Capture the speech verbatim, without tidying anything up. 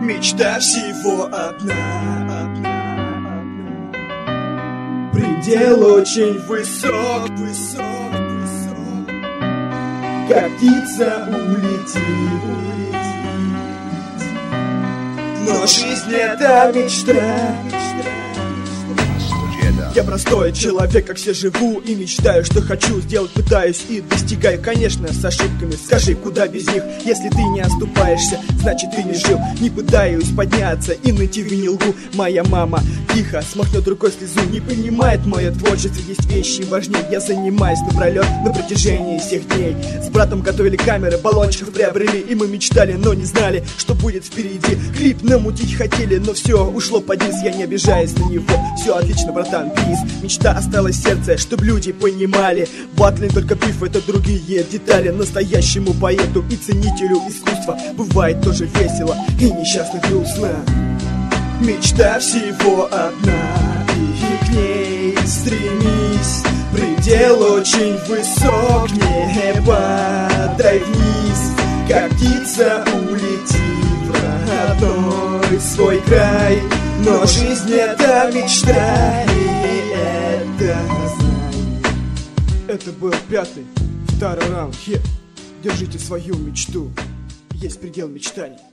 Мечта всего одна, одна, одна. Предел очень высок, высок, высок. Как птица улетит, улетит. Но жизнь это мечта. Я простой человек, как все живу и мечтаю, что хочу сделать, пытаюсь и достигаю. Конечно, с ошибками, скажи, куда без них? Если ты не оступаешься, значит ты не жил. Не пытаюсь подняться и найти в не лгу. Моя мама тихо смахнет рукой слезу. Не понимает мое творчество, есть вещи важнее. Я занимаюсь напролет на протяжении всех дней. С братом готовили камеры, баллончиков приобрели. И мы мечтали, но не знали, что будет впереди. Клип намутить хотели, но все ушло под низ. Я не обижаюсь на него, все отлично, братан. Мечта осталась в сердце, чтоб люди понимали. Батли только пиф, это другие детали. Настоящему поэту и ценителю искусства бывает тоже весело и несчастно грустно. Мечта всего одна, и к ней стремись. Предел очень высок, не падай вниз. Как птица улети в родной свой край. Но жизнь это мечта, и это знай. Это был пятый, второй раунд. Хе, держите свою мечту. Есть предел мечтаний.